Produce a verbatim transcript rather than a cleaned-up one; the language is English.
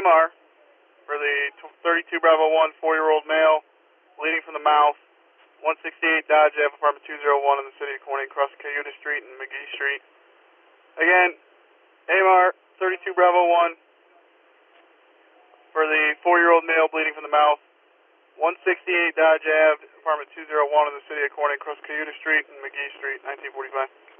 M R for the thirty-two Bravo one, four-year-old male, bleeding from the mouth, one sixty-eight Dodge Ave, apartment two oh one in the city of Corning, across Cayuta Street and McGee Street. Again, A M R, thirty-two Bravo one, for the four-year-old male, bleeding from the mouth, one sixty-eight Dodge Ave, apartment two oh one in the city of Corning, across Cayuta Street and McGee Street, nineteen forty-five.